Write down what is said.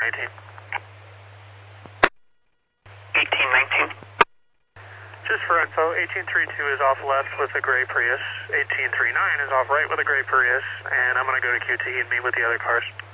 1819. 1819. Just for info, 1832 is off left with a gray Prius, 1839 is off right with a gray Prius, and I'm going to go to QT and meet with the other cars.